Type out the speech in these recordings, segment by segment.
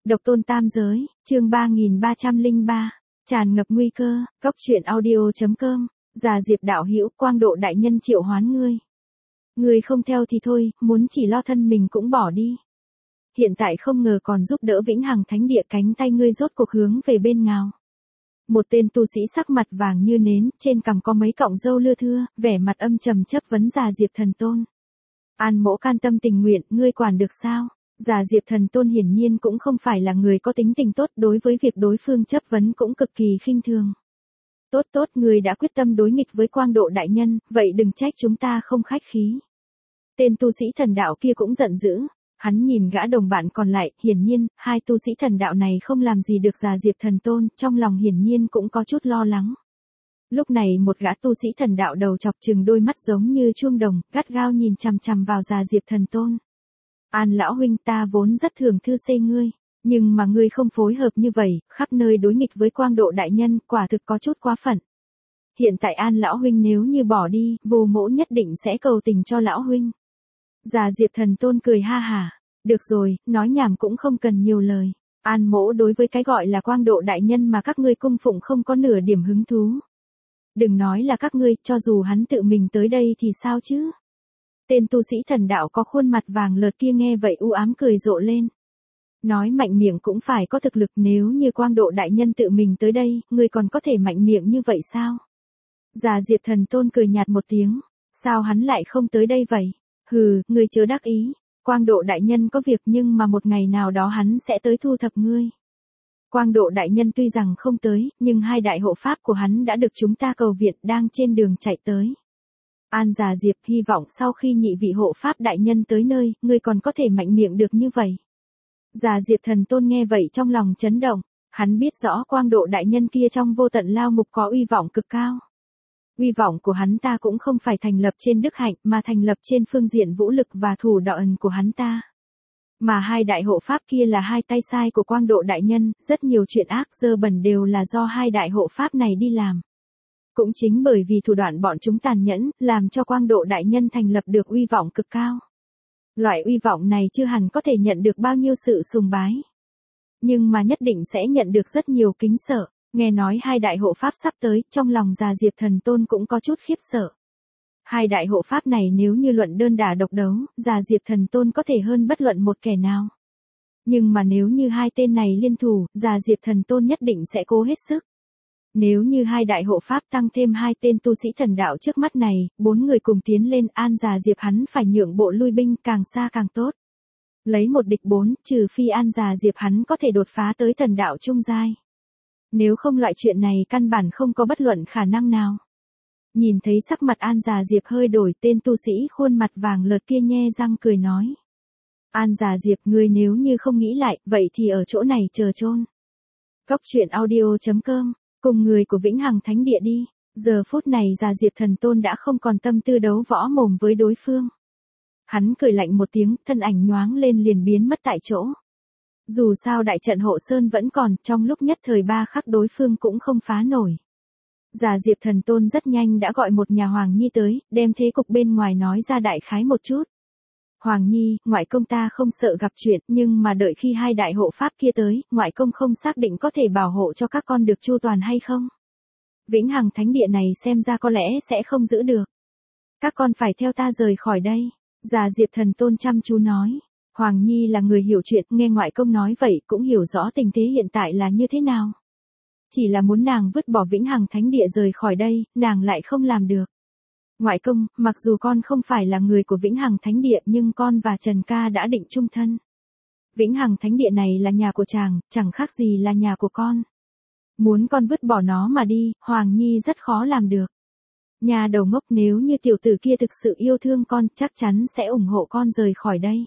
Độc tôn tam giới, chương 3303, tràn ngập nguy cơ, Cốc truyện audio.com, Già Diệp đạo hữu, Quang Độ đại nhân triệu hoán ngươi. Ngươi không theo thì thôi, muốn chỉ lo thân mình cũng bỏ đi. Hiện tại không ngờ còn giúp đỡ Vĩnh Hằng Thánh Địa, cánh tay ngươi rốt cuộc hướng về bên nào. Một tên tu sĩ sắc mặt vàng như nến, trên cằm có mấy cọng râu lưa thưa, vẻ mặt âm trầm chất vấn Già Diệp thần tôn. An mỗ can tâm tình nguyện, ngươi quản được sao? Già Diệp thần tôn hiển nhiên cũng không phải là người có tính tình tốt, đối với việc đối phương chất vấn cũng cực kỳ khinh thường. Tốt, ngươi đã quyết tâm đối nghịch với Quang Độ đại nhân, vậy đừng trách chúng ta không khách khí. Tên tu sĩ thần đạo kia cũng giận dữ. Hắn nhìn gã đồng bạn còn lại, hiển nhiên, hai tu sĩ thần đạo này không làm gì được Già Diệp thần tôn, trong lòng hiển nhiên cũng có chút lo lắng. Lúc này một gã tu sĩ thần đạo đầu chọc chừng đôi mắt giống như chuông đồng, gắt gao nhìn chằm chằm vào Già Diệp thần tôn. An lão huynh, ta vốn rất thường thư xê ngươi, nhưng mà ngươi không phối hợp như vậy, khắp nơi đối nghịch với Quang Độ đại nhân, quả thực có chút quá phận. Hiện tại An lão huynh nếu như bỏ đi, vô mỗ nhất định sẽ cầu tình cho lão huynh. Già Diệp thần tôn cười ha hả. Được rồi, nói nhảm cũng không cần nhiều lời. An mỗ đối với cái gọi là Quang Độ đại nhân mà các ngươi cung phụng không có nửa điểm hứng thú. Đừng nói là các ngươi, cho dù hắn tự mình tới đây thì sao chứ? Tên tu sĩ thần đạo có khuôn mặt vàng lợt kia nghe vậy u ám cười rộ lên. Nói mạnh miệng cũng phải có thực lực, nếu như Quang Độ đại nhân tự mình tới đây, ngươi còn có thể mạnh miệng như vậy sao? Già Diệp thần tôn cười nhạt một tiếng. Sao hắn lại không tới đây vậy? Hừ, ngươi chớ đắc ý. Quang Độ đại nhân có việc nhưng mà một ngày nào đó hắn sẽ tới thu thập ngươi. Quang Độ đại nhân tuy rằng không tới, nhưng hai đại hộ pháp của hắn đã được chúng ta cầu viện, đang trên đường chạy tới. An Già Diệp, hy vọng sau khi nhị vị hộ pháp đại nhân tới nơi, ngươi còn có thể mạnh miệng được như vậy. Già Diệp thần tôn nghe vậy trong lòng chấn động, hắn biết rõ Quang Độ đại nhân kia trong vô tận lao ngục có uy vọng cực cao. Uy vọng của hắn ta cũng không phải thành lập trên đức hạnh mà thành lập trên phương diện vũ lực và thủ đoạn của hắn ta. Mà hai đại hộ pháp kia là hai tay sai của Quang Độ đại nhân, rất nhiều chuyện ác dơ bẩn đều là do hai đại hộ pháp này đi làm. Cũng chính bởi vì thủ đoạn bọn chúng tàn nhẫn, làm cho Quang Độ đại nhân thành lập được uy vọng cực cao. Loại uy vọng này chưa hẳn có thể nhận được bao nhiêu sự sùng bái. Nhưng mà nhất định sẽ nhận được rất nhiều kính sợ. Nghe nói hai đại hộ pháp sắp tới, trong lòng Già Diệp thần tôn cũng có chút khiếp sợ. Hai đại hộ pháp này nếu như luận đơn đả độc đấu, Già Diệp thần tôn có thể hơn bất luận một kẻ nào. Nhưng mà nếu như hai tên này liên thủ, Già Diệp thần tôn nhất định sẽ cố hết sức. Nếu như hai đại hộ pháp tăng thêm hai tên tu sĩ thần đạo trước mắt này, 4 người cùng tiến lên, An Già Diệp hắn phải nhượng bộ lui binh, càng xa càng tốt. Lấy một địch 4, trừ phi An Già Diệp hắn có thể đột phá tới thần đạo trung giai. Nếu không loại chuyện này căn bản không có bất luận khả năng nào. Nhìn thấy sắc mặt An Già Diệp hơi đổi, tên tu sĩ khuôn mặt vàng lợt kia nhe răng cười nói. An Già Diệp, ngươi nếu như không nghĩ lại, vậy thì ở chỗ này chờ chôn. Cốc truyện audio.com, cùng người của Vĩnh Hằng Thánh Địa đi. Giờ phút này Già Diệp thần tôn đã không còn tâm tư đấu võ mồm với đối phương. Hắn cười lạnh một tiếng, thân ảnh nhoáng lên liền biến mất tại chỗ. Dù sao đại trận hộ sơn vẫn còn, trong lúc nhất thời 3 khắc đối phương cũng không phá nổi. Già Diệp thần tôn rất nhanh đã gọi một nhà Hoàng Nhi tới, đem thế cục bên ngoài nói ra đại khái một chút. Hoàng Nhi, ngoại công ta không sợ gặp chuyện, nhưng mà đợi khi hai đại hộ pháp kia tới, ngoại công không xác định có thể bảo hộ cho các con được chu toàn hay không. Vĩnh Hằng Thánh Địa này xem ra có lẽ sẽ không giữ được. Các con phải theo ta rời khỏi đây. Già Diệp thần tôn chăm chú nói. Hoàng Nhi là người hiểu chuyện, nghe ngoại công nói vậy cũng hiểu rõ tình thế hiện tại là như thế nào. Chỉ là muốn nàng vứt bỏ Vĩnh Hằng Thánh Địa rời khỏi đây, nàng lại không làm được. Ngoại công, mặc dù con không phải là người của Vĩnh Hằng Thánh Địa nhưng con và Trần ca đã định chung thân. Vĩnh Hằng Thánh Địa này là nhà của chàng, chẳng khác gì là nhà của con. Muốn con vứt bỏ nó mà đi, Hoàng Nhi rất khó làm được. Nhà đầu ngốc, nếu như tiểu tử kia thực sự yêu thương con, chắc chắn sẽ ủng hộ con rời khỏi đây.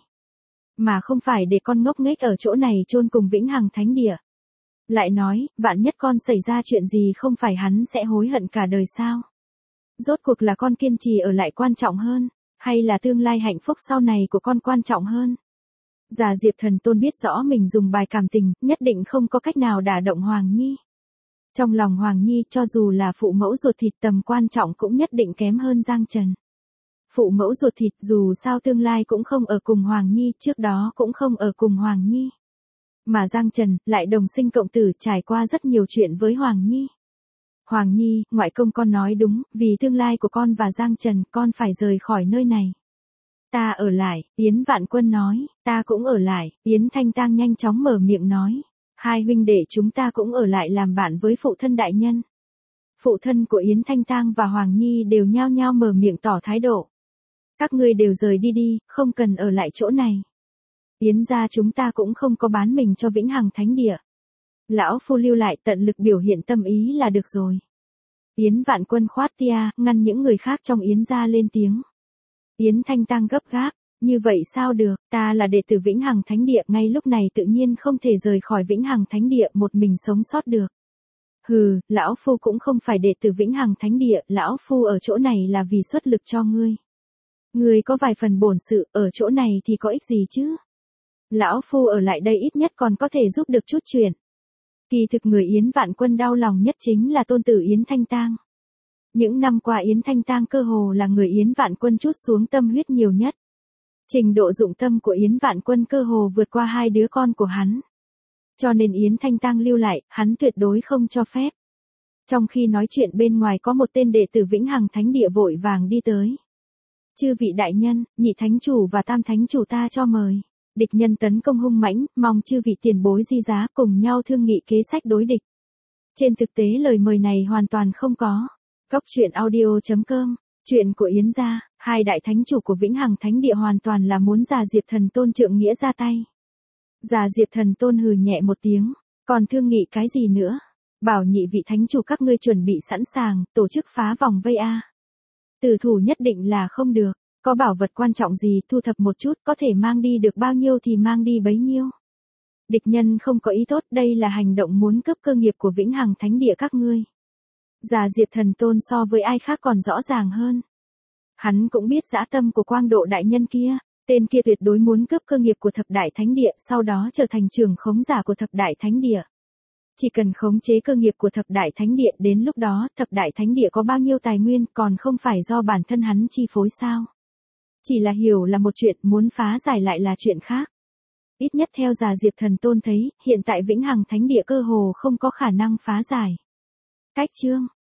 Mà không phải để con ngốc nghếch ở chỗ này chôn cùng Vĩnh Hằng Thánh Địa. Lại nói, vạn nhất con xảy ra chuyện gì không phải hắn sẽ hối hận cả đời sao? Rốt cuộc là con kiên trì ở lại quan trọng hơn, hay là tương lai hạnh phúc sau này của con quan trọng hơn? Già Diệp thần tôn biết rõ mình dùng bài cảm tình, nhất định không có cách nào đả động Hoàng Nhi. Trong lòng Hoàng Nhi cho dù là phụ mẫu ruột thịt tầm quan trọng cũng nhất định kém hơn Giang Trần. Phụ mẫu ruột thịt dù sao tương lai cũng không ở cùng Hoàng Nhi, trước đó cũng không ở cùng Hoàng Nhi. Mà Giang Trần, lại đồng sinh cộng tử trải qua rất nhiều chuyện với Hoàng Nhi. Hoàng Nhi, ngoại công con nói đúng, vì tương lai của con và Giang Trần, con phải rời khỏi nơi này. Ta ở lại, Yến Vạn Quân nói, ta cũng ở lại, Yến Thanh Tang nhanh chóng mở miệng nói. Hai huynh đệ chúng ta cũng ở lại làm bạn với phụ thân đại nhân. Phụ thân của Yến Thanh Tang và Hoàng Nhi đều nhao nhao mở miệng tỏ thái độ. Các ngươi đều rời đi đi, không cần ở lại chỗ này. Yến gia chúng ta cũng không có bán mình cho Vĩnh Hằng Thánh Địa. Lão phu lưu lại tận lực biểu hiện tâm ý là được rồi. Yến Vạn Quân khoát tia, ngăn những người khác trong Yến gia lên tiếng. Yến Thanh Tang gấp gáp, như vậy sao được, ta là đệ tử Vĩnh Hằng Thánh Địa, ngay lúc này tự nhiên không thể rời khỏi Vĩnh Hằng Thánh Địa một mình sống sót được. Hừ, lão phu cũng không phải đệ tử Vĩnh Hằng Thánh Địa, lão phu ở chỗ này là vì xuất lực cho ngươi. Ngươi có vài phần bổn sự, ở chỗ này thì có ích gì chứ? Lão phu ở lại đây ít nhất còn có thể giúp được chút chuyện. Kỳ thực người Yến Vạn Quân đau lòng nhất chính là tôn tử Yến Thanh Tang. Những năm qua Yến Thanh Tang cơ hồ là người Yến Vạn Quân trút xuống tâm huyết nhiều nhất. Trình độ dụng tâm của Yến Vạn Quân cơ hồ vượt qua hai đứa con của hắn. Cho nên Yến Thanh Tang lưu lại, hắn tuyệt đối không cho phép. Trong khi nói chuyện bên ngoài có một tên đệ tử Vĩnh Hằng Thánh Địa vội vàng đi tới. Chư vị đại nhân, nhị thánh chủ và tam thánh chủ ta cho mời. Địch nhân tấn công hung mãnh, mong chư vị tiền bối di giá cùng nhau thương nghị kế sách đối địch. Trên thực tế lời mời này hoàn toàn không có. Góc truyện audio.com, chuyện của Yến gia, hai đại thánh chủ của Vĩnh Hằng Thánh Địa hoàn toàn là muốn Già Diệp Thần Tôn trượng nghĩa ra tay. Già Diệp Thần Tôn hừ nhẹ một tiếng, còn thương nghị cái gì nữa? Bảo nhị vị thánh chủ các ngươi chuẩn bị sẵn sàng, tổ chức phá vòng vây a. Tử thủ nhất định là không được, có bảo vật quan trọng gì thu thập một chút, có thể mang đi được bao nhiêu thì mang đi bấy nhiêu. Địch nhân không có ý tốt, đây là hành động muốn cướp cơ nghiệp của Vĩnh Hằng Thánh Địa các ngươi. Già Diệp Thần Tôn so với ai khác còn rõ ràng hơn. Hắn cũng biết dã tâm của Quang Độ đại nhân kia, tên kia tuyệt đối muốn cướp cơ nghiệp của Thập Đại Thánh Địa, sau đó trở thành trưởng khống giả của Thập Đại Thánh Địa. Chỉ cần khống chế cơ nghiệp của Thập Đại Thánh Địa, đến lúc đó Thập Đại Thánh Địa có bao nhiêu tài nguyên còn không phải do bản thân hắn chi phối sao? Chỉ là hiểu là một chuyện, muốn phá giải lại là chuyện khác. Ít nhất theo Già Diệp Thần Tôn thấy, hiện tại Vĩnh Hằng Thánh Địa cơ hồ không có khả năng phá giải. Cách chương